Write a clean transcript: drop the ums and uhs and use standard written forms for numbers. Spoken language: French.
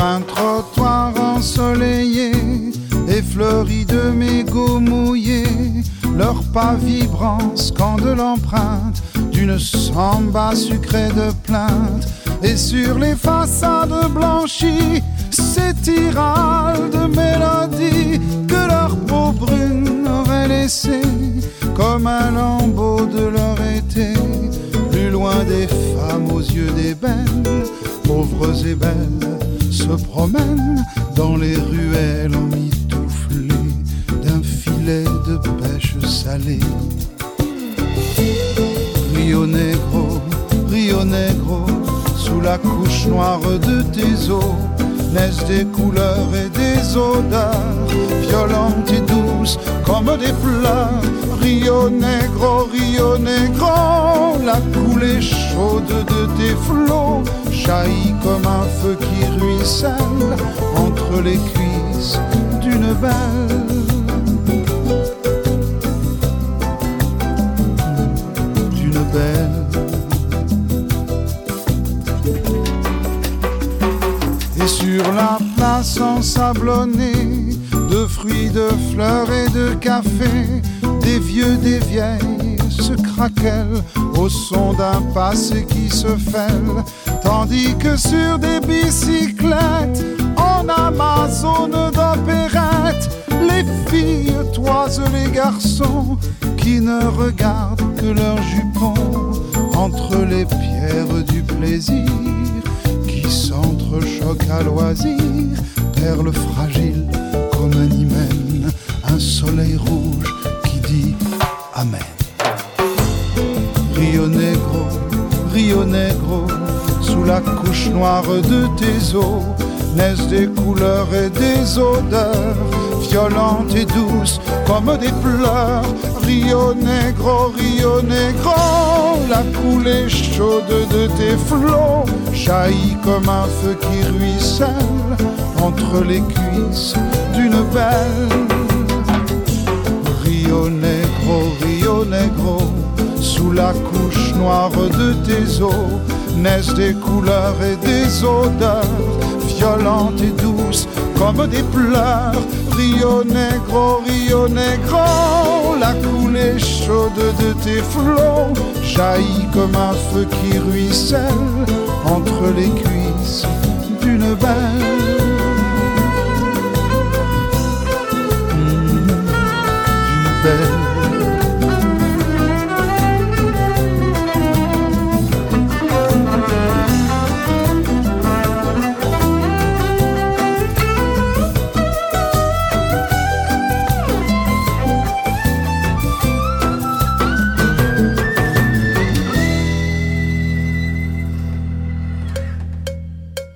un trottoir ensoleillé et fleuri de mégots mouillés, leurs pas vibrants scandent l'empreinte d'une samba sucrée de plainte. Et sur les façades blanchies s'étirent de mélodies que leur peau brune aurait laissé comme un lambeau de leur été. Plus loin des femmes aux yeux d'ébène, pauvres et belles, se promènent dans les ruelles emmitouflées d'un filet de pêche salée. Rio Negro, sous la couche noire de tes eaux, naissent des couleurs et des odeurs, violentes et douces comme des pleurs. Rio Negro, la coulée chaude de tes flots jaillit comme un feu qui ruisselle entre les cuisses d'une belle. D'une belle. Et sur la place ensablonnée de fruits, de fleurs et de café, des vieux, des vieilles se craquellent au son d'un passé qui se fêle, tandis que sur des bicyclettes en Amazone d'opérette, les filles toisent les garçons qui ne regardent que leurs jupons entre les pierres du plaisir qui s'entrechoquent à loisir, perles fragiles comme un hymen, un soleil rouge qui dit Amen. Rio Negro, sous la couche noire de tes eaux, naissent des couleurs et des odeurs, violentes et douces comme des pleurs. Rio Negro, la coulée chaude de tes flots jaillit comme un feu qui ruisselle entre les cuisses d'une belle. Rio Negro, sous la couche noire de tes eaux, naissent des couleurs et des odeurs, violentes et douces comme des pleurs. Rio Negro, la coulée chaude de tes flots jaillit comme un feu qui ruisselle entre les cuisses d'une belle.